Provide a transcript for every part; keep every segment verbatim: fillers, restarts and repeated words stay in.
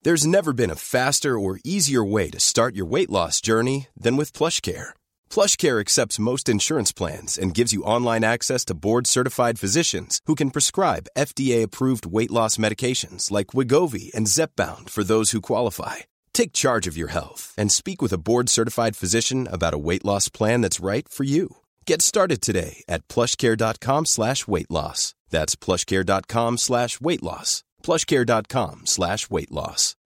There's never been a faster or easier way to start your weight loss journey than with PlushCare. PlushCare accepts most insurance plans and gives you online access to board-certified physicians who can prescribe F D A-approved weight loss medications like Wegovy and Zepbound for those who qualify. Take charge of your health and speak with a board-certified physician about a weight loss plan that's right for you. Get started today at plushcare.com slash weight loss. That's plushcare.com slash weight loss. plushcare.com slash weight loss.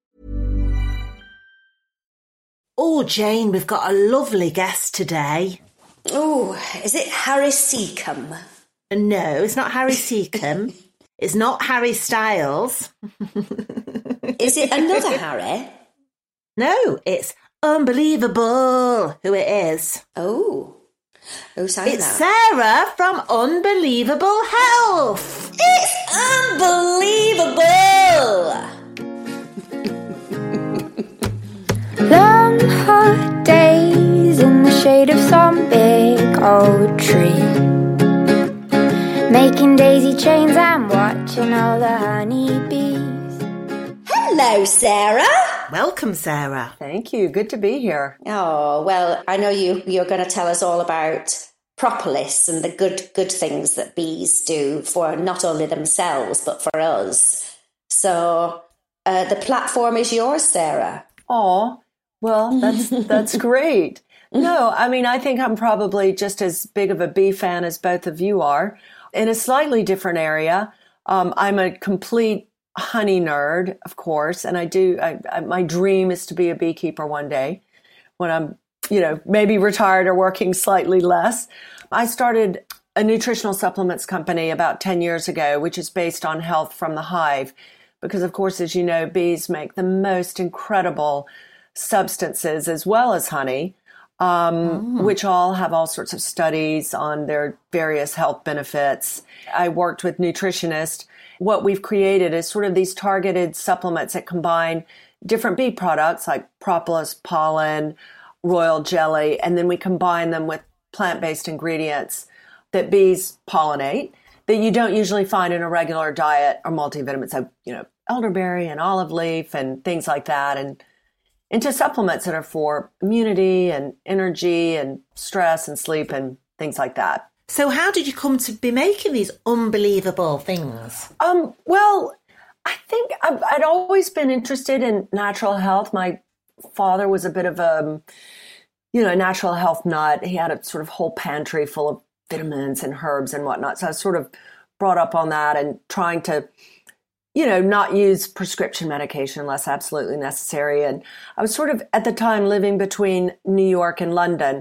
Oh, Jane, we've got a lovely guest today. Oh, is it Harry Seacombe? No, it's not Harry Seacombe. It's not Harry Styles. Is it another Harry? No, it's Unbelievable who it is. Oh. Who's that? It's Sarah from Unbelievable Health. It's unbelievable. Long hot days in the shade of some big old tree, making daisy chains and watching all the honeybees. Hello, Sarah. Welcome, Sarah. Thank you. Good to be here. Oh, well, I know you, you're going to tell us all about propolis and the good good things that bees do for not only themselves, but for us. So uh, the platform is yours, Sarah. Oh, well, that's that's great. No, I mean, I think I'm probably just as big of a bee fan as both of you are. In a slightly different area, um, I'm a complete honey nerd, of course, and I do. I, I, my dream is to be a beekeeper one day, when I'm, you know, maybe retired or working slightly less. I started a nutritional supplements company about ten years ago, which is based on health from the hive, because, of course, as you know, bees make the most incredible substances as well as honey, um, oh. which all have all sorts of studies on their various health benefits. I worked with nutritionists. What we've created is sort of these targeted supplements that combine different bee products like propolis, pollen, royal jelly, and then we combine them with plant-based ingredients that bees pollinate that you don't usually find in a regular diet or multivitamins. So, you know, elderberry and olive leaf and things like that, and into supplements that are for immunity and energy and stress and sleep and things like that. So how did you come to be making these unbelievable things? Um, well, I think I've, I'd always been interested in natural health. My father was a bit of a, you know, natural health nut. He had a sort of whole pantry full of vitamins and herbs and whatnot. So I was sort of brought up on that and trying to, you know, not use prescription medication unless absolutely necessary. And I was sort of at the time living between New York and London.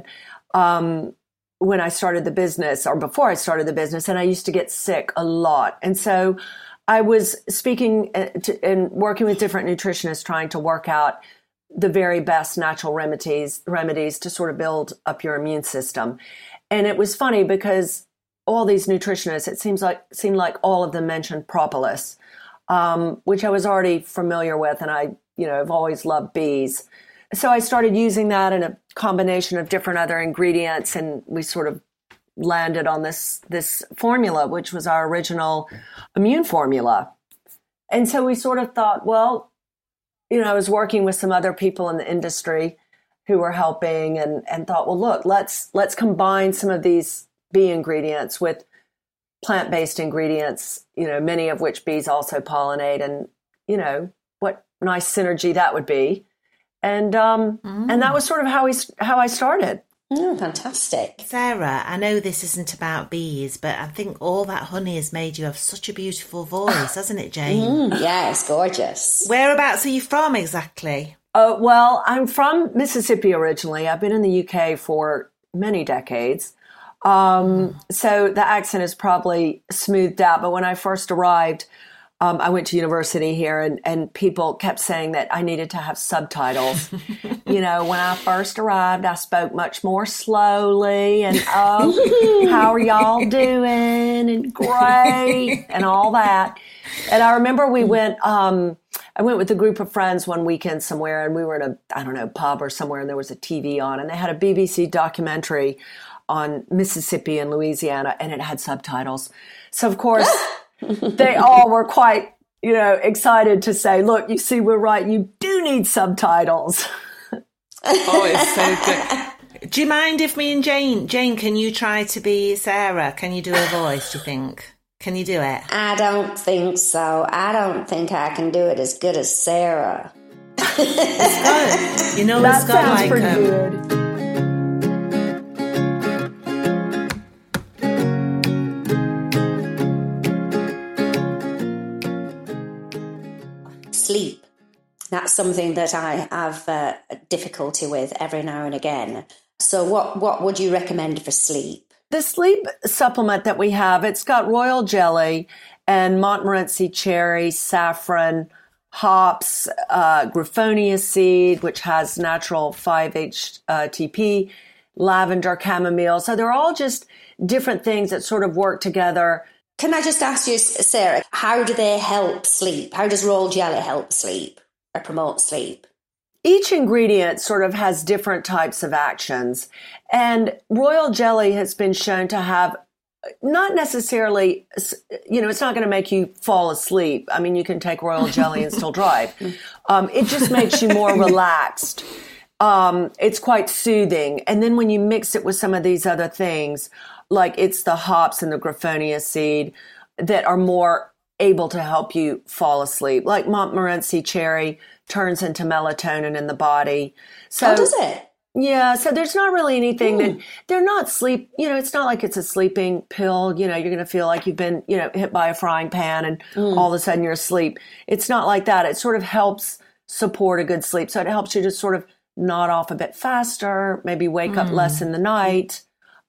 Um, when I started the business or before I started the business, and I used to get sick a lot. And so I was speaking to, and working with different nutritionists trying to work out the very best natural remedies, remedies to sort of build up your immune system. And it was funny because all these nutritionists, it seems like, seemed like all of them mentioned propolis, um, which I was already familiar with. And I, you know, I've always loved bees. So I started using that in a combination of different other ingredients, and we sort of landed on this this formula, which was our original immune formula. And so we sort of thought, well, you know, I was working with some other people in the industry who were helping, and, and thought, well, look, let's let's combine some of these bee ingredients with plant-based ingredients, you know, many of which bees also pollinate, and, you know, what nice synergy that would be. And um, mm. and that was sort of how we how I started. Oh, fantastic. Sarah, I know this isn't about bees, but I think all that honey has made you have such a beautiful voice, hasn't it, Jane? Mm, yeah, it's gorgeous. Whereabouts are you from exactly? Uh, well, I'm from Mississippi originally. I've been in the U K for many decades. Um, mm. So the accent is probably smoothed out. But when I first arrived, Um, I went to university here, and, and people kept saying that I needed to have subtitles. You know, when I first arrived, I spoke much more slowly, and, oh, how are y'all doing? And great, and all that. And I remember we went, um, I went with a group of friends one weekend somewhere, and we were in a, I don't know, pub or somewhere, and there was a T V on, and they had a B B C documentary on Mississippi and Louisiana, and it had subtitles. So, of course, they all were quite you know, excited to say, look, you see, we're right. You do need subtitles. Oh, it's so good. Do you mind if me and Jane, Jane, can you try to be Sarah? Can you do a voice, do you think? Can you do it? I don't think so. I don't think I can do it as good as Sarah. It's good. You know, that it's got sounds like pretty um, good. Sleep. That's something that I have uh, difficulty with every now and again. So what, what would you recommend for sleep? The sleep supplement that we have, it's got royal jelly and Montmorency cherry, saffron, hops, uh, griffonia seed, which has natural five H T P, lavender, chamomile. So they're all just different things that sort of work together. Can I just ask you, Sarah, how do they help sleep? How does royal jelly help sleep or promote sleep? Each ingredient sort of has different types of actions. And royal jelly has been shown to have not necessarily, you know, it's not going to make you fall asleep. I mean, you can take royal jelly and still drive. Um, it just makes you more relaxed. Um, it's quite soothing. And then when you mix it with some of these other things, like it's the hops and the griffonia seed that are more able to help you fall asleep. Like Montmorency cherry turns into melatonin in the body. So oh, does it? Yeah. So there's not really anything mm. that they're not sleep. You know, it's not like it's a sleeping pill. You know, you're going to feel like you've been, you know, hit by a frying pan and mm. all of a sudden you're asleep. It's not like that. It sort of helps support a good sleep. So it helps you just sort of nod off a bit faster, maybe wake mm. up less in the night.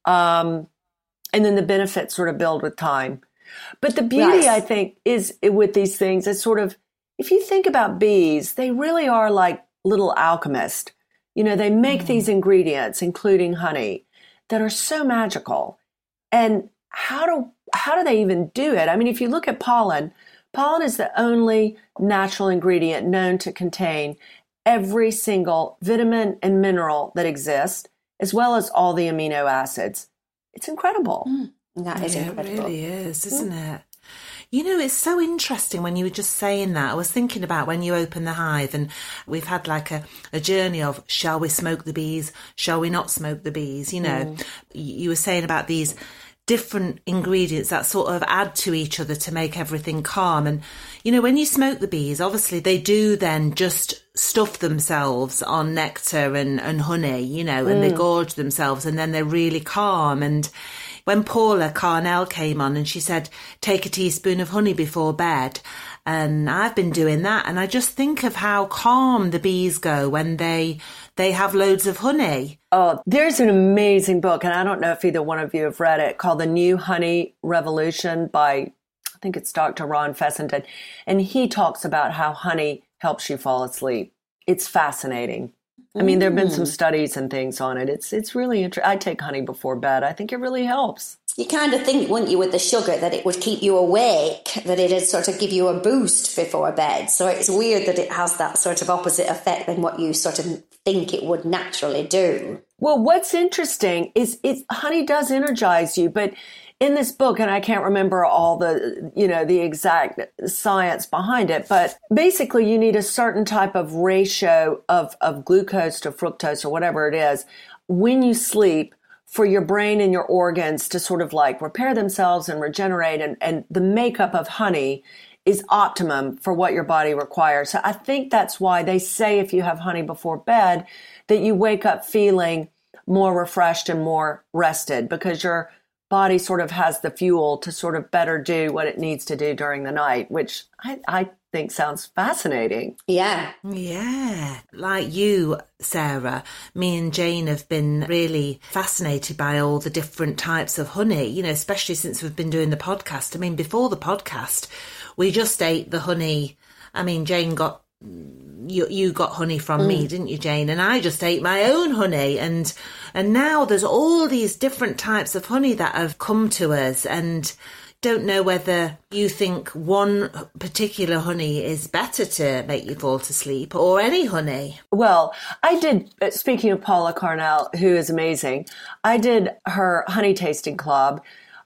Um, and then the benefits sort of build with time. But the beauty, yes. I think, is with these things is sort of, if you think about bees, they really are like little alchemists. You know, they make mm. these ingredients, including honey, that are so magical. And how do how do they even do it? I mean, if you look at pollen, pollen is the only natural ingredient known to contain every single vitamin and mineral that exists, as well as all the amino acids. It's incredible. Mm. That is yeah, incredible. It really is, isn't mm. it? You know, it's so interesting when you were just saying that. I was thinking about when you open the hive and we've had like a, a journey of, shall we smoke the bees? Shall we not smoke the bees? You know, mm. you were saying about these different ingredients that sort of add to each other to make everything calm. And, you know, when you smoke the bees, obviously they do then just stuff themselves on nectar and, and honey, you know, and mm. they gorge themselves and then they're really calm. And when Paula Carnell came on and she said, take a teaspoon of honey before bed. And I've been doing that. And I just think of how calm the bees go when they they have loads of honey. Oh, there's an amazing book. And I don't know if either one of you have read it, called The New Honey Revolution by, I think it's Doctor Ron Fessenden. And he talks about how honey helps you fall asleep. It's fascinating. I mean, there have been some studies and things on it. It's it's really interesting. I take honey before bed. I think it really helps. You kind of think, wouldn't you, with the sugar, that it would keep you awake, that it'd sort of give you a boost before bed. So it's weird that it has that sort of opposite effect than what you sort of think it would naturally do. Well, what's interesting is it, honey does energize you, but in this book, and I can't remember all the, you know, the exact science behind it, but basically you need a certain type of ratio of, of glucose to fructose or whatever it is when you sleep for your brain and your organs to sort of like repair themselves and regenerate. And, and the makeup of honey is optimum for what your body requires. So I think that's why they say if you have honey before bed that you wake up feeling more refreshed and more rested because your body sort of has the fuel to sort of better do what it needs to do during the night, which I, I think sounds fascinating. Yeah. Yeah. Like you, Sarah, me and Jane have been really fascinated by all the different types of honey, you know, especially since we've been doing the podcast. I mean, before the podcast, we just ate the honey. I mean, Jane got You you got honey from mm. me, didn't you, Jane? And I just ate my own honey. And and now there's all these different types of honey that have come to us. And don't know whether you think one particular honey is better to make you fall to sleep or any honey. Well, I did, speaking of Paula Carnell, who is amazing, I did her honey tasting club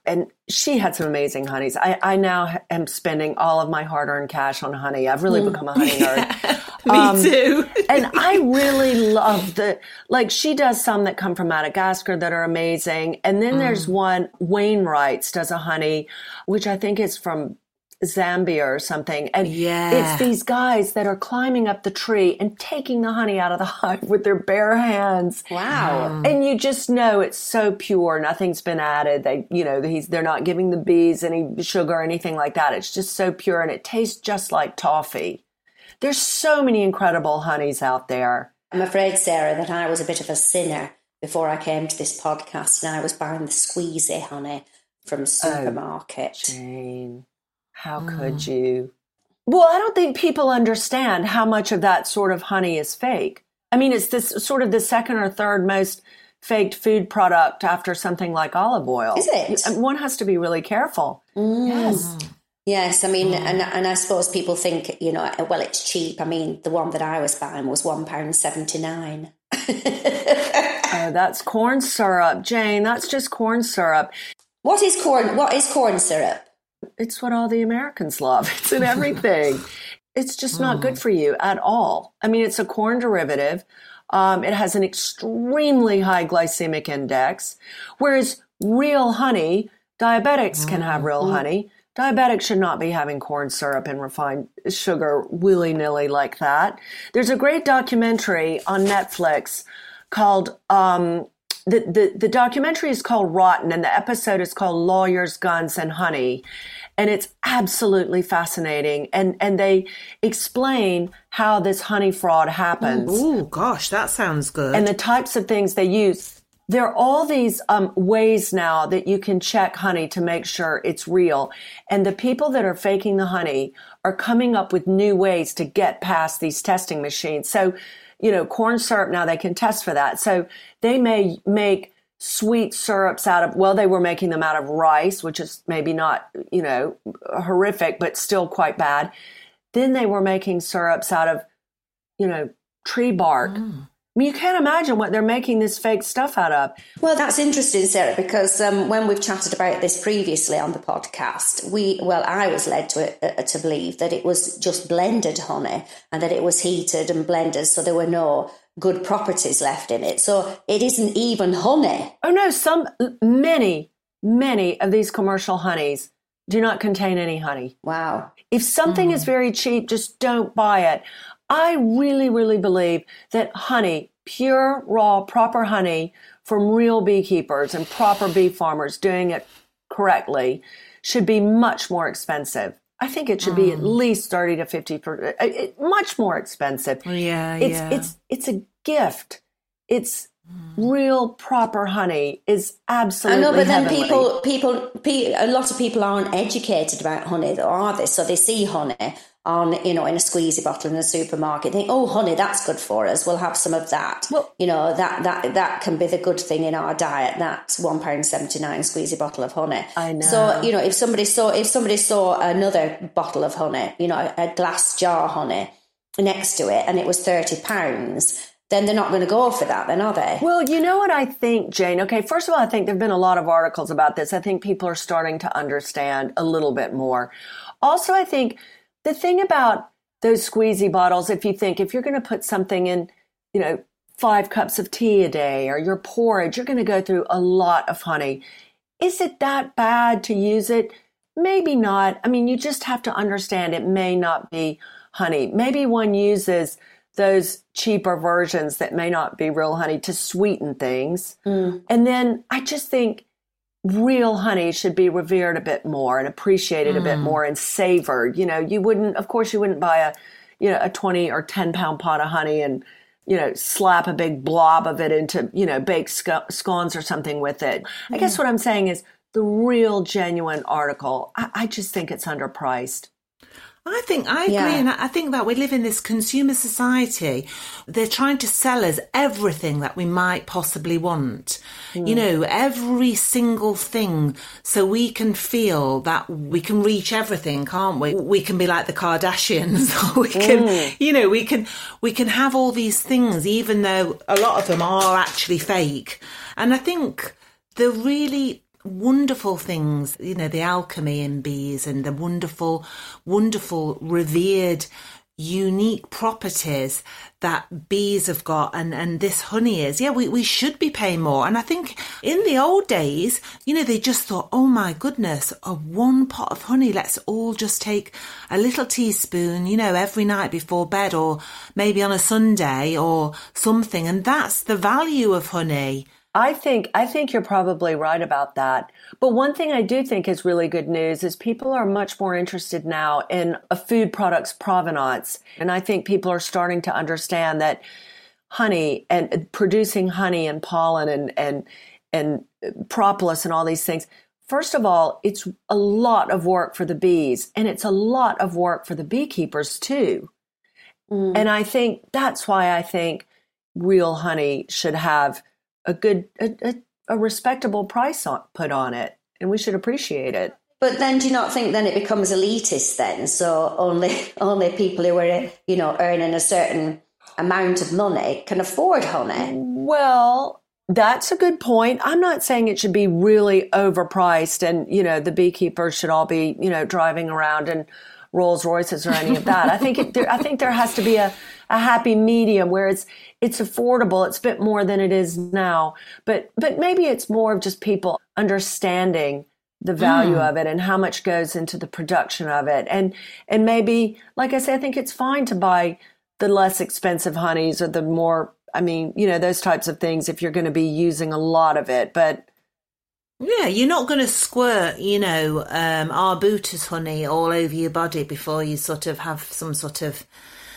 And she had some amazing honeys. I, I now am spending all of my hard-earned cash on honey. I've really become a honey nerd. Me Um, too. And I really love the, like she does some that come from Madagascar that are amazing. And then mm. there's one, Wainwright's does a honey, which I think is from Zambia or something. And yeah. it's these guys that are climbing up the tree and taking the honey out of the hive with their bare hands. Wow. Mm. And you just know it's so pure. Nothing's been added. They, you know, he's, they're not giving the bees any sugar or anything like that. It's just so pure and it tastes just like toffee. There's so many incredible honeys out there. I'm afraid, Sarah, that I was a bit of a sinner before I came to this podcast and I was buying the squeezy honey from supermarket. Oh, Jane, how mm. could you? Well, I don't think people understand how much of that sort of honey is fake. I mean, it's this sort of the second or third most faked food product after something like olive oil. Is it? One has to be really careful. Mm. Yes. Yes, I mean, and and I suppose people think, you know, well, it's cheap. I mean, the one that I was buying was one pound seventy-nine. Oh, that's corn syrup, Jane. That's just corn syrup. What is corn? What is corn syrup? It's what all the Americans love. It's in everything. It's just not good for you at all. I mean, it's a corn derivative. Um, it has an extremely high glycemic index, whereas real honey, diabetics can have real honey. Diabetics should not be having corn syrup and refined sugar willy-nilly like that. There's a great documentary on Netflix called, um, the, the, the documentary is called Rotten, and the episode is called Lawyers, Guns, and Honey. And it's absolutely fascinating. And, and they explain how this honey fraud happens. Oh, gosh, that sounds good. And the types of things they use. There are all these um, ways now that you can check honey to make sure it's real. And the people that are faking the honey are coming up with new ways to get past these testing machines. So, you know, corn syrup, now they can test for that. So they may make sweet syrups out of, well, they were making them out of rice, which is maybe not, you know, horrific, but still quite bad. Then they were making syrups out of, you know, tree bark. Mm. I mean, you can't imagine what they're making this fake stuff out of. Well, that's interesting, Sarah, because um, when we've chatted about this previously on the podcast, we, well, I was led to uh, to believe that it was just blended honey and that it was heated and blended, so there were no good properties left in it. So it isn't even honey. Oh, no, some, many, many of these commercial honeys do not contain any honey. Wow. If something mm. is very cheap, just don't buy it. I really, really believe that honey, pure, raw, proper honey from real beekeepers and proper bee farmers doing it correctly should be much more expensive. I think it should mm. be at least thirty to fifty percent, much more expensive. Yeah, it's, yeah. It's, it's a gift. It's mm. real, proper honey is absolutely I know, but then heavenly. people, people, pe- a lot of people aren't educated about honey, though, are they? So they see honey on, you know, in a squeezy bottle in a supermarket, think, oh, honey, that's good for us. We'll have some of that. Well, you know, that that that can be the good thing in our diet. That's one pound seventy nine squeezy bottle of honey. I know. So, you know, if somebody saw if somebody saw another bottle of honey, you know, a, a glass jar honey next to it, and it was thirty pounds, then they're not going to go for that, then, are they? Well, you know what I think, Jane? Okay, first of all, I think there have been a lot of articles about this. I think people are starting to understand a little bit more. Also, I think the thing about those squeezy bottles, if you think, if you're going to put something in, you know, five cups of tea a day or your porridge, you're going to go through a lot of honey. Is it that bad to use it? Maybe not. I mean, you just have to understand it may not be honey. Maybe one uses those cheaper versions that may not be real honey to sweeten things. Mm. And then I just think real honey should be revered a bit more and appreciated mm. a bit more and savored. You know, you wouldn't, of course, you wouldn't buy a, you know, a twenty or ten pound pot of honey and, you know, slap a big blob of it into, you know, baked sc- scones or something with it. Mm. I guess what I'm saying is the real genuine article, I, I just think it's underpriced. I think I agree, yeah. and I think that we live in this consumer society. They're trying to sell us everything that we might possibly want. Mm. You know, every single thing, so we can feel that we can reach everything, can't we? We can be like the Kardashians, or we can, mm. you know, we can we can have all these things, even though a lot of them are actually fake. And I think the really wonderful things, you know, the alchemy in bees and the wonderful, wonderful, revered, unique properties that bees have got and, and this honey is. Yeah, we, we should be paying more. And I think in the old days, you know, they just thought, oh my goodness, a one pot of honey, let's all just take a little teaspoon, you know, every night before bed or maybe on a Sunday or something. And that's the value of honey. I think I think you're probably right about that. But one thing I do think is really good news is people are much more interested now in a food product's provenance. And I think people are starting to understand that honey and producing honey and pollen and and and propolis and all these things, first of all, it's a lot of work for the bees, and it's a lot of work for the beekeepers too. Mm. And I think that's why I think real honey should have a good, a, a, a respectable price on, put on it, and we should appreciate it. But then do you not think then it becomes elitist then? So only only people who are, you know, earning a certain amount of money can afford honey? Well, that's a good point. I'm not saying it should be really overpriced and, you know, the beekeepers should all be, you know, driving around in Rolls Royces or any of that. I think it, there, I think there has to be a, a happy medium where it's it's affordable. It's a bit more than it is now, but but maybe it's more of just people understanding the value mm. of it and how much goes into the production of it, and and maybe, like I say, I think it's fine to buy the less expensive honeys or the more, I mean, you know, those types of things if you're going to be using a lot of it, but. Yeah, you're not going to squirt, you know, um, arbutus honey all over your body before you sort of have some sort of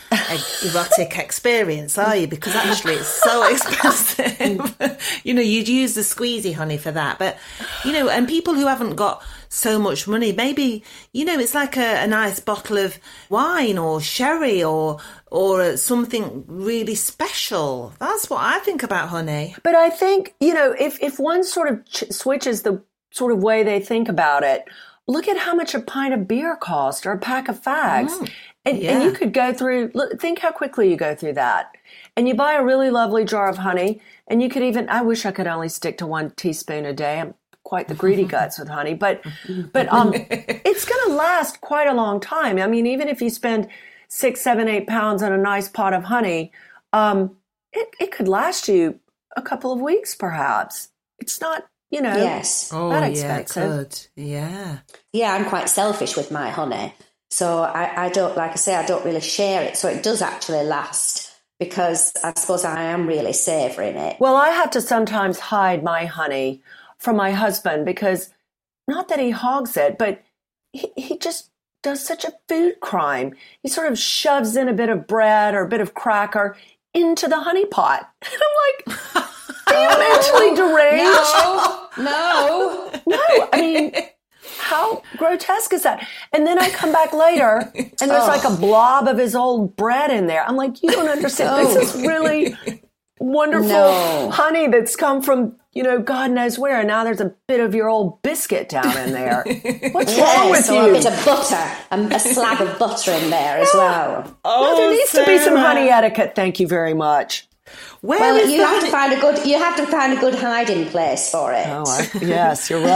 erotic experience, are you? Because actually it's so expensive. You know, you'd use the squeezy honey for that. But, you know, and people who haven't got so much money, maybe, you know, it's like a, a nice bottle of wine or sherry or or something really special. That's what I think about honey. But I think, you know, if, if one sort of ch- switches the sort of way they think about it, look at how much a pint of beer costs or a pack of fags. Mm, and, yeah. and you could go through, look, think how quickly you go through that. And you buy a really lovely jar of honey, and you could even, I wish I could only stick to one teaspoon a day. I'm quite the greedy guts with honey, but but um, it's going to last quite a long time. I mean, even if you spend six, seven, eight pounds on a nice pot of honey, um, it, it could last you a couple of weeks, perhaps. It's not, you know, yes. oh, that yeah, expensive. good. Yeah. Yeah, I'm quite selfish with my honey. So I, I don't, like I say, I don't really share it. So it does actually last because I suppose I am really savouring it. Well, I have to sometimes hide my honey from my husband because not that he hogs it, but he, he just does such a food crime. He sort of shoves in a bit of bread or a bit of cracker into the honey pot. And I'm like, are you mentally deranged? No, no. No, I mean, how grotesque is that? And then I come back later and there's oh. like a blob of his old bread in there. I'm like, you don't understand. Oh. This is really wonderful no. honey that's come from, you know, God knows where. And now there's a bit of your old biscuit down in there. What's yes, wrong with or you? A bit of butter, a, a slab of butter in there as well. Oh, no, there needs Sarah. to be some honey etiquette. Thank you very much. Where well, is you the have honey? to find a good. You have to find a good hiding place for it. Oh, I, yes, you're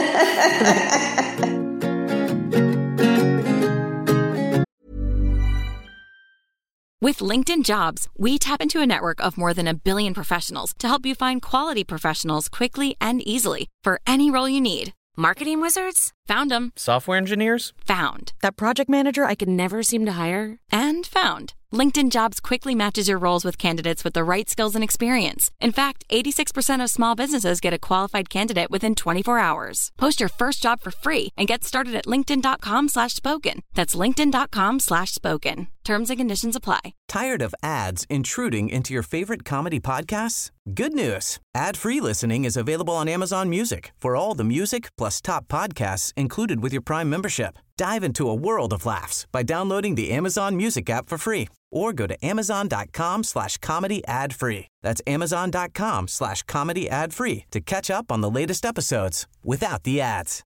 right. With LinkedIn Jobs, we tap into a network of more than a billion professionals to help you find quality professionals quickly and easily for any role you need. Marketing wizards? Found them. Software engineers? Found. That project manager I could never seem to hire? And found. LinkedIn Jobs quickly matches your roles with candidates with the right skills and experience. In fact, eighty-six percent of small businesses get a qualified candidate within twenty-four hours. Post your first job for free and get started at linkedin.com slash spoken. That's linkedin.com slash spoken. Terms and conditions apply. Tired of ads intruding into your favorite comedy podcasts? Good news. Ad-free listening is available on Amazon Music for all the music plus top podcasts included with your Prime membership. Dive into a world of laughs by downloading the Amazon Music app for free or go to amazon.com slash comedy ad free. That's amazon.com slash comedy ad free to catch up on the latest episodes without the ads.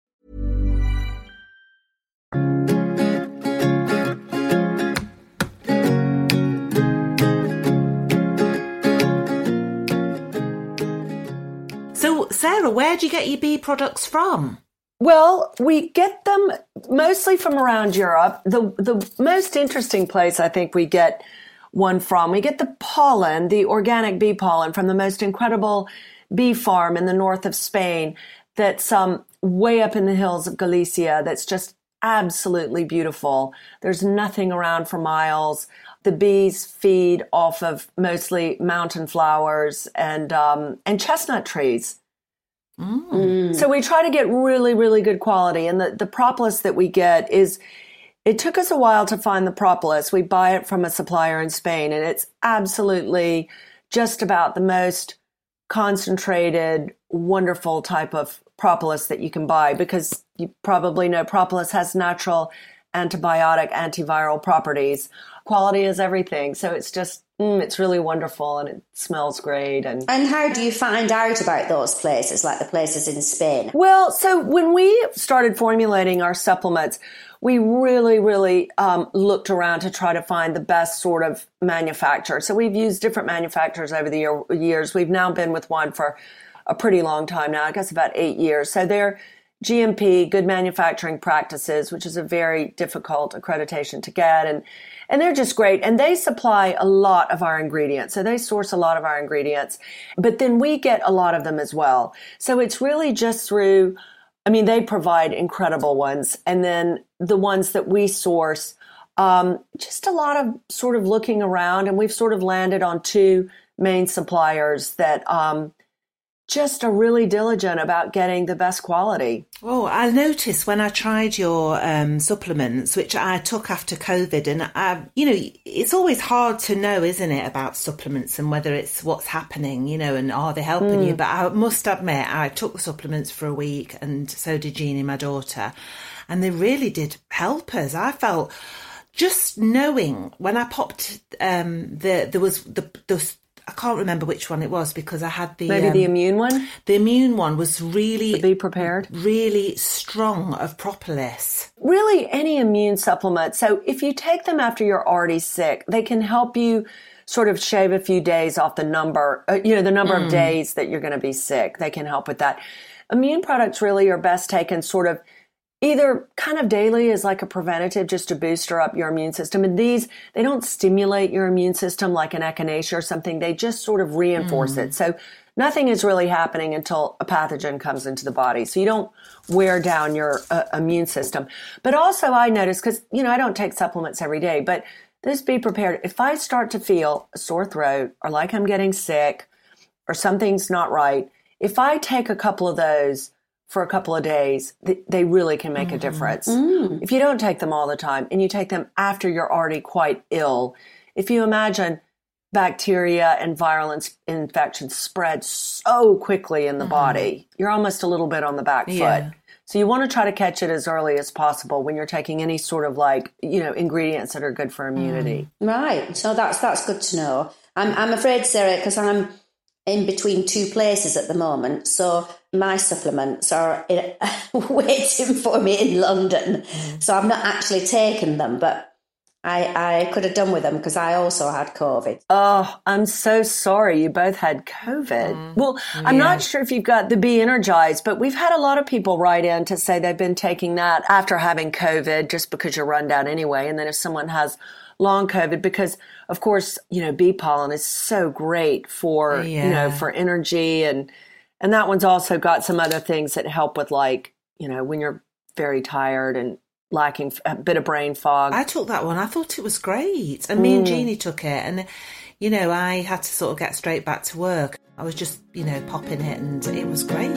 So, Sarah, Sarah, where do you get your bee products from? Well, we get them mostly from around Europe. The the most interesting place I think we get one from, we get the pollen, the organic bee pollen from the most incredible bee farm in the north of Spain that's um, way up in the hills of Galicia that's just absolutely beautiful. There's nothing around for miles. The bees feed off of mostly mountain flowers and um, and chestnut trees. Mm. So we try to get really, really good quality. And the, the propolis that we get is, it took us a while to find the propolis. We buy it from a supplier in Spain, and it's absolutely just about the most concentrated, wonderful type of propolis that you can buy, because you probably know propolis has natural antibiotic, antiviral properties. Quality is everything. So it's just, mm, it's really wonderful, and it smells great. And And how do you find out about those places, like the places in Spain? Well, so when we started formulating our supplements, we really, really um, looked around to try to find the best sort of manufacturer. So we've used different manufacturers over the year, years. We've now been with one for a pretty long time now, I guess about eight years. So they're G M P, good manufacturing practices, which is a very difficult accreditation to get. And And they're just great. And they supply a lot of our ingredients. So they source a lot of our ingredients, but then we get a lot of them as well. So it's really just through, I mean, they provide incredible ones. And then the ones that we source, um, just a lot of sort of looking around. And we've sort of landed on two main suppliers that, um, just are really diligent about getting the best quality. Oh, I noticed when I tried your um, supplements, which I took after COVID, and I, you know, it's always hard to know, isn't it, about supplements and whether it's what's happening, you know, and are they helping mm. you? But I must admit, I took the supplements for a week, and so did Jeannie, my daughter, and they really did help us. I felt just knowing when I popped, um, the there was the the. I can't remember which one it was because I had the... Maybe um, the immune one? The immune one was really... To be prepared? Really strong of propolis. Really, any immune supplement. So if you take them after you're already sick, they can help you sort of shave a few days off the number, uh, you know, the number mm. of days that you're going to be sick. They can help with that. Immune products really are best taken sort of either kind of daily as like a preventative just to booster up your immune system. And these, they don't stimulate your immune system like an echinacea or something. They just sort of reinforce mm. it. So nothing is really happening until a pathogen comes into the body. So you don't wear down your uh, immune system. But also I notice, because, you know, I don't take supplements every day, but just be prepared. If I start to feel a sore throat or like I'm getting sick or something's not right, if I take a couple of those for a couple of days, they really can make mm-hmm. a difference. Mm. If you don't take them all the time and you take them after you're already quite ill, if you imagine bacteria and viral in- infections spread so quickly in the mm-hmm. body, you're almost a little bit on the back foot. Yeah. So you want to try to catch it as early as possible when you're taking any sort of like, you know, ingredients that are good for immunity. Mm. Right. So that's, that's good to know. I'm, I'm afraid, Sarah, because I'm in between two places at the moment. So my supplements are in, waiting for me in London. Mm. So I've not actually taken them, but I, I could have done with them because I also had COVID. Oh, I'm so sorry you both had COVID. Mm. Well, I'm yeah. not sure if you've got the Be Energized, but we've had a lot of people write in to say they've been taking that after having COVID just because you're run down anyway. And then if someone has long COVID, because of course, you know, bee pollen is so great for, yeah. you know, for energy. And, and that one's also got some other things that help with like, you know, when you're very tired and lacking a bit of brain fog. I took that one. I thought it was great. And me mm. and Jeannie took it. And, you know, I had to sort of get straight back to work. I was just, you know, popping it and it was great.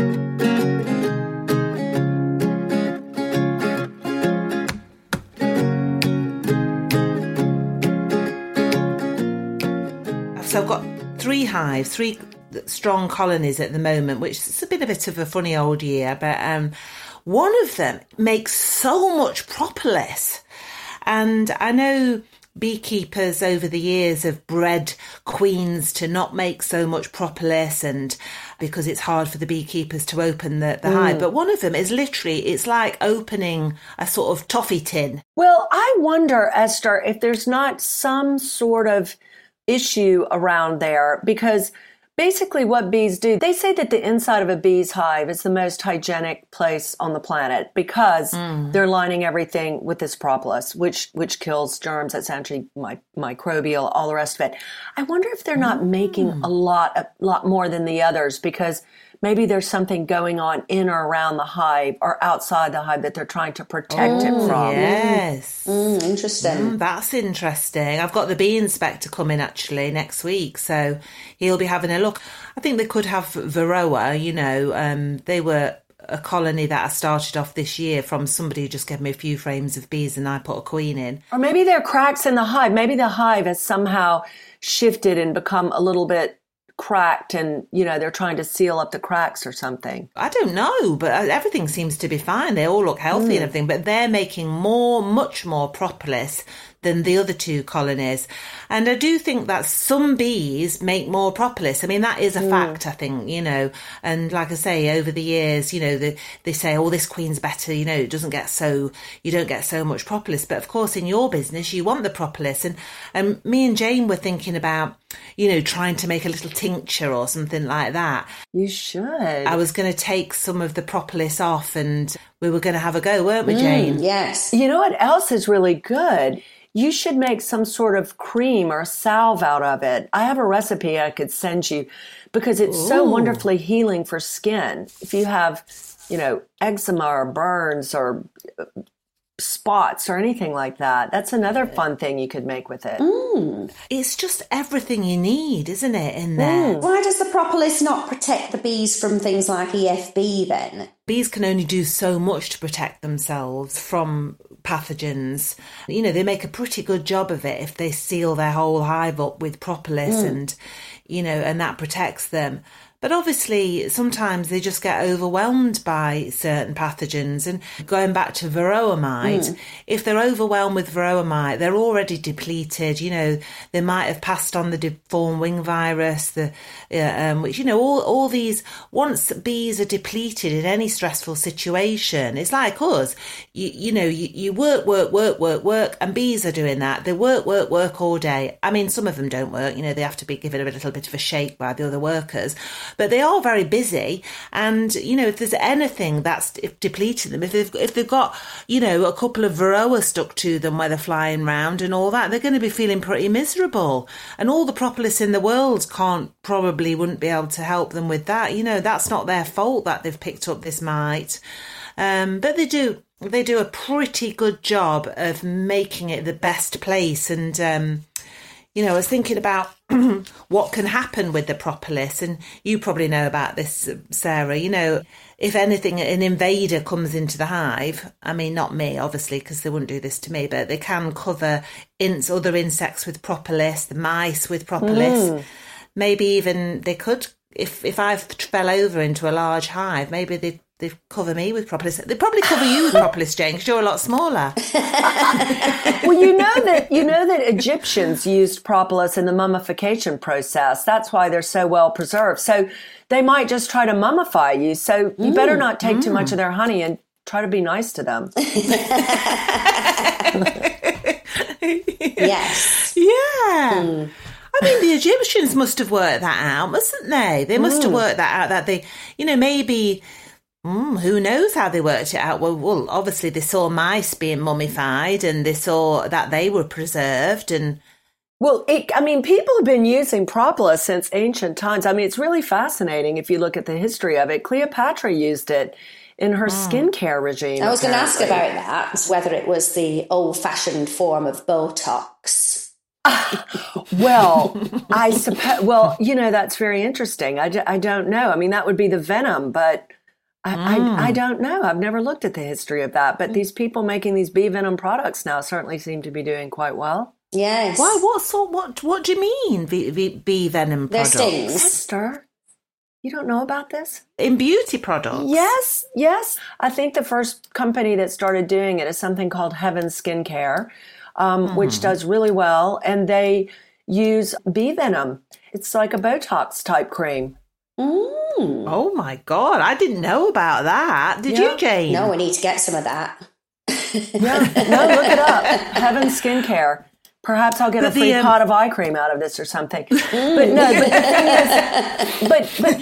So I've got three hives, three strong colonies at the moment, which is a bit, a bit of a funny old year, but um, one of them makes so much propolis. And I know beekeepers over the years have bred queens to not make so much propolis, and because it's hard for the beekeepers to open the, the mm. hive. But one of them is literally, it's like opening a sort of toffee tin. Well, I wonder, Esther, if there's not some sort of issue around there, because Basically what bees do, they say that the inside of a bee's hive is the most hygienic place on the planet because mm. they're lining everything with this propolis, which which kills germs. It's actually my, microbial, all the rest of it. I wonder if they're not mm. making a lot, a lot more than the others because maybe there's something going on in or around the hive or outside the hive that they're trying to protect oh, it from. Yes. Mm, interesting. Mm, that's interesting. I've got the bee inspector coming actually next week, so he'll be having a look. I think they could have Varroa, you know, um, they were a colony that I started off this year from somebody who just gave me a few frames of bees and I put a queen in. Or maybe there are cracks in the hive. Maybe the hive has somehow shifted and become a little bit cracked and, you know, they're trying to seal up the cracks or something. I don't know, but everything seems to be fine. They all look healthy mm. and everything, but they're making more, much more propolis than the other two colonies. And I do think that some bees make more propolis. I mean, that is a mm. fact, I think, you know, and like I say, over the years, you know, the, they say, oh, this queen's better, you know, it doesn't get so, you don't get so much propolis. But of course, in your business, you want the propolis. And, and me and Jane were thinking about, you know, trying to make a little tincture or something like that. You should. I was going to take some of the propolis off and we were going to have a go, weren't we, Jane? Mm, yes. You know what else is really good? You should make some sort of cream or salve out of it. I have a recipe I could send you because it's Ooh. so wonderfully healing for skin. If you have, you know, eczema or burns or spots or anything like that, that's another fun thing you could make with it. Mm. It's just everything you need, isn't it, in there? Mm. Why does the propolis not protect the bees from things like E F B then? Bees can only do so much to protect themselves from pathogens. You know, they make a pretty good job of it if they seal their whole hive up with propolis mm. and, you know, and that protects them. But obviously, sometimes they just get overwhelmed by certain pathogens. And going back to varroa mite, mm. if they're overwhelmed with varroa mite, they're already depleted. You know, they might have passed on the deformed wing virus, the uh, um, which, you know, all, all these, once bees are depleted in any stressful situation, it's like us. You, you know, you, you work, work, work, work, work, and bees are doing that. They work, work, work all day. I mean, some of them don't work. You know, they have to be given a little bit of a shake by the other workers. But they are very busy, and you know, if there's anything that's depleting them, if they've if they've got, you know, a couple of varroa stuck to them where they're flying round and all that, they're going to be feeling pretty miserable. And all the propolis in the world can't probably wouldn't be able to help them with that. You know, that's not their fault that they've picked up this mite, um, but they do they do a pretty good job of making it the best place. And um, you know, I was thinking about what can happen with the propolis, and you probably know about this, Sarah. You know, if anything, an invader comes into the hive, I mean, not me, obviously, because they wouldn't do this to me, but they can cover in, other insects with propolis, the mice with propolis. Mm. Maybe even they could, if, if I fell over into a large hive, maybe they'd They cover me with propolis. They probably cover you with propolis, Jane, because you're a lot smaller. Well, you know that you know that Egyptians used propolis in the mummification process. That's why they're so well preserved. So they might just try to mummify you. So you mm, better not take mm. too much of their honey and try to be nice to them. Yes. Yeah. Mm. I mean, the Egyptians must have worked that out, mustn't they? They must mm. have worked that out. That they, you know, maybe. Mm, who knows how they worked it out? Well, well, obviously they saw mice being mummified and they saw that they were preserved. And well, it, I mean, people have been using propolis since ancient times. I mean, it's really fascinating if you look at the history of it. Cleopatra used it in her mm. skincare regime. I was going to ask about that, whether it was the old-fashioned form of Botox. Well, I suppose, well, you know, that's very interesting. I, d- I don't know. I mean, that would be the venom, but I, mm. I, I don't know. I've never looked at the history of that. But these people making these bee venom products now certainly seem to be doing quite well. Yes. Why? What sort? What? What do you mean? Bee, bee, bee venom They're products? stings. Esther, you don't know about this? In beauty products? Yes, yes. I think the first company that started doing it is something called Heaven Skincare, um, mm. which does really well. And they use bee venom. It's like a Botox type cream. Mm. Oh my God, I didn't know about that. Did yeah. you, Jane? No, we need to get some of that. Yeah, no, look it up. Heaven Skincare. Perhaps I'll get but a free the, um, pot of eye cream out of this or something. But no, but the thing is, but, but,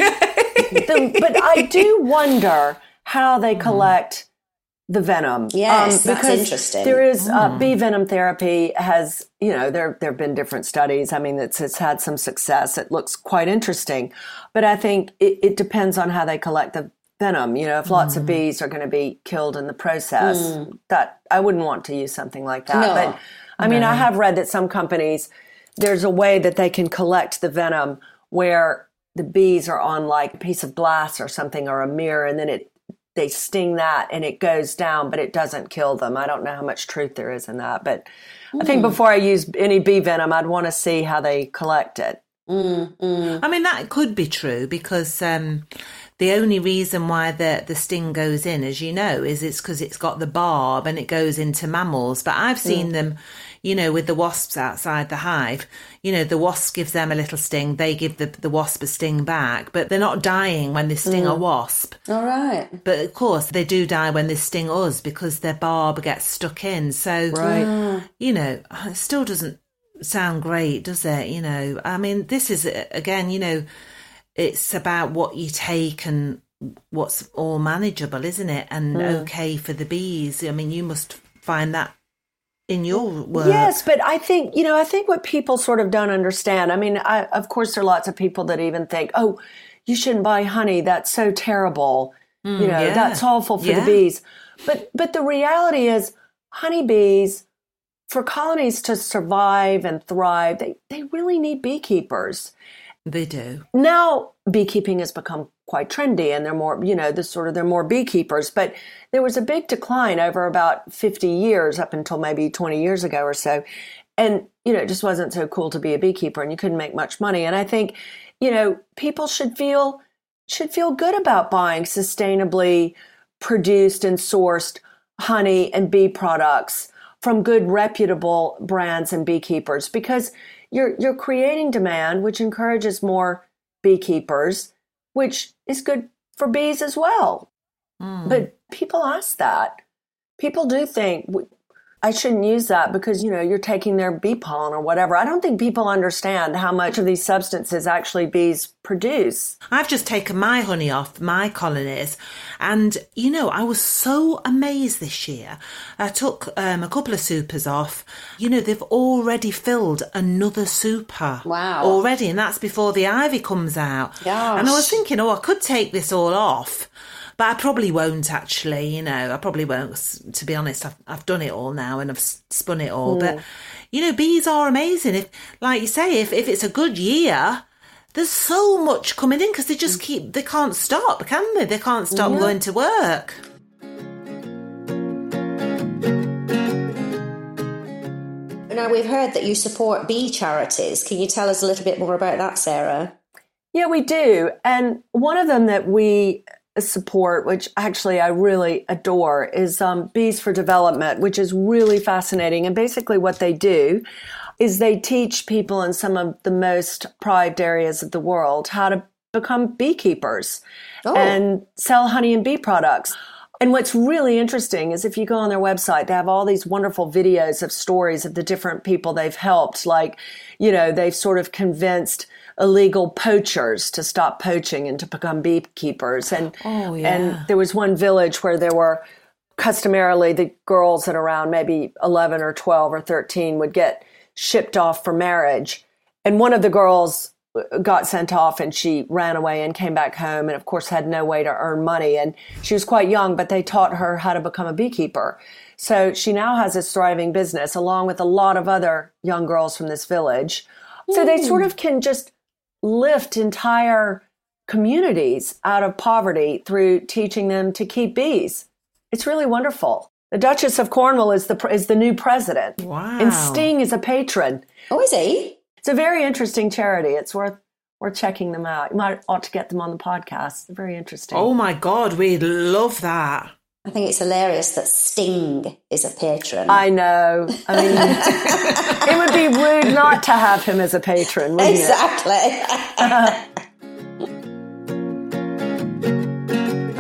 the, but I do wonder how they collect the venom. Yes, um, that's interesting. There is uh, bee venom therapy has, you know, there there have been different studies. I mean, it's it's had some success. It looks quite interesting, but I think it, it depends on how they collect the venom. You know, if lots mm. of bees are going to be killed in the process, mm. that I wouldn't want to use something like that. No. But I mean, no. I have read that some companies, there's a way that they can collect the venom where the bees are on like a piece of glass or something or a mirror, and then it they sting that and it goes down, but it doesn't kill them. I don't know how much truth there is in that, but mm. I think before I use any bee venom, I'd want to see how they collect it. Mm, mm. I mean, that could be true because um, the only reason why the, the sting goes in, as you know, is it's because it's got the barb and it goes into mammals. But I've seen mm. them, you know, with the wasps outside the hive, you know, the wasp gives them a little sting. They give the, the wasp a sting back, but they're not dying when they sting mm. a wasp. All right. But of course, they do die when they sting us because their barb gets stuck in. So, right. you know, it still doesn't sound great, does it? You know, I mean, this is, again, you know, it's about what you take and what's all manageable, isn't it? And mm. okay for the bees. I mean, you must find that in your work. Yes, but I think, you know, I think what people sort of don't understand, I mean, I, of course, there are lots of people that even think, oh, you shouldn't buy honey. That's so terrible. Mm, you know, yeah. that's awful for yeah. the bees. But, but the reality is honeybees, for colonies to survive and thrive, they, they really need beekeepers. They do. Now, beekeeping has become quite trendy and they're more, you know, this sort of, they're more beekeepers. But there was a big decline over about fifty years, up until maybe twenty years ago or so. And, you know, it just wasn't so cool to be a beekeeper and you couldn't make much money. And I think, you know, people should feel, should feel good about buying sustainably produced and sourced honey and bee products from good, reputable brands and beekeepers, because you're you're creating demand, which encourages more beekeepers, which is good for bees as well. Mm. But people ask that. People do think, I shouldn't use that because, you know, you're taking their bee pollen or whatever. I don't think people understand how much of these substances actually bees produce. I've just taken my honey off my colonies and, you know, I was so amazed this year. I took um, a couple of supers off. You know, they've already filled another super. Wow. Already, and that's before the ivy comes out. Gosh. And I was thinking, oh, I could take this all off. But I probably won't actually, you know, I probably won't. To be honest, I've, I've done it all now and I've spun it all. Mm. But, you know, bees are amazing. If, like you say, if, if it's a good year, there's so much coming in because they just keep, they can't stop, can they? They can't stop yeah. going to work. Now, we've heard that you support bee charities. Can you tell us a little bit more about that, Sarah? Yeah, we do. And one of them that we support, which actually I really adore, is um, Bees for Development, which is really fascinating. And basically what they do is they teach people in some of the most deprived areas of the world how to become beekeepers oh. and sell honey and bee products. And what's really interesting is if you go on their website, they have all these wonderful videos of stories of the different people they've helped. Like, you know, they've sort of convinced illegal poachers to stop poaching and to become beekeepers. And, oh, yeah. and there was one village where there were customarily the girls at around maybe eleven or twelve or thirteen would get shipped off for marriage. And one of the girls got sent off and she ran away and came back home and of course had no way to earn money. And she was quite young, but they taught her how to become a beekeeper. So she now has this thriving business along with a lot of other young girls from this village. So mm. they sort of can just lift entire communities out of poverty through teaching them to keep bees. It's really wonderful. The Duchess of Cornwall is the is the new president. Wow. And Sting is a patron. Oh, is he? It's a very interesting charity. It's worth worth checking them out. You might ought to get them on the podcast. They're very interesting. Oh my God, we'd love that. I think it's hilarious that Sting is a patron. I know. I mean, it would be rude not to have him as a patron, wouldn't exactly. it? uh,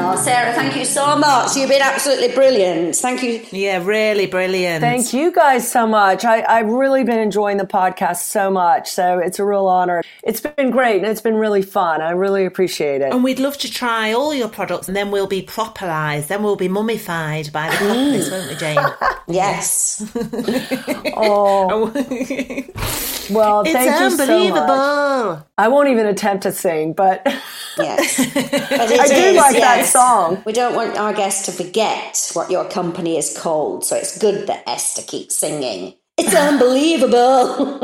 Oh, Sarah, thank you so much. You've been absolutely brilliant. Thank you. Yeah, really brilliant. Thank you guys so much. I, I've really been enjoying the podcast so much. So it's a real honor. It's been great and it's been really fun. I really appreciate it. And we'd love to try all your products, and then we'll be properlised. Then we'll be mummified by the propolis, won't we, Jane? Yes. Oh. Well, It's thank you so unbelievable. much. I won't even attempt to sing, but Yes. But it I do is, like that yes. song. We don't want our guests to forget what your company is called, so it's good that Esther keeps singing. It's unbelievable.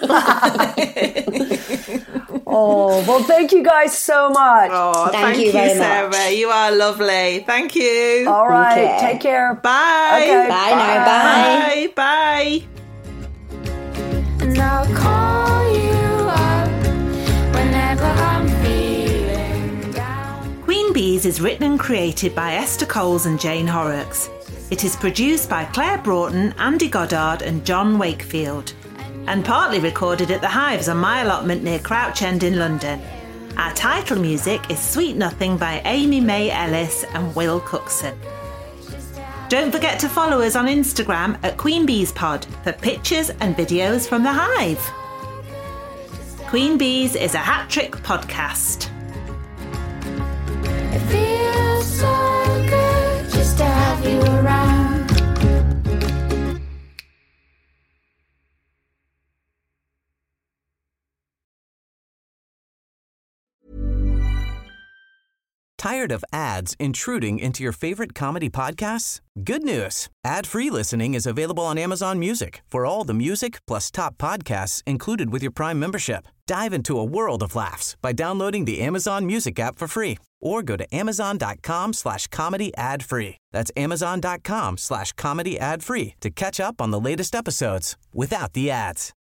Oh, well, thank you guys so much. Oh, Thank thank, you you, very Sarah. much. You are lovely. Thank you. All right. Okay. Take care. Bye. Okay. Bye now, bye. Bye. Bye. And I'll call you up whenever I'm feeling down. Queen Bees is written and created by Esther Coles and Jane Horrocks. It is produced by Claire Broughton, Andy Goddard and John Wakefield, and partly recorded at the Hives on my allotment near Crouch End in London. Our title music is Sweet Nothing by Amy May Ellis and Will Cookson. Don't forget to follow us on Instagram at Queen Bees Pod for pictures and videos from the Hive. Queen Bees is a hat-trick podcast. It feels so good just to have you around. Tired of ads intruding into your favorite comedy podcasts? Good news. Ad-free listening is available on Amazon Music for all the music plus top podcasts included with your Prime membership. Dive into a world of laughs by downloading the Amazon Music app for free or go to amazon.com slash comedy ad free. That's amazon.com slash comedy ad free to catch up on the latest episodes without the ads.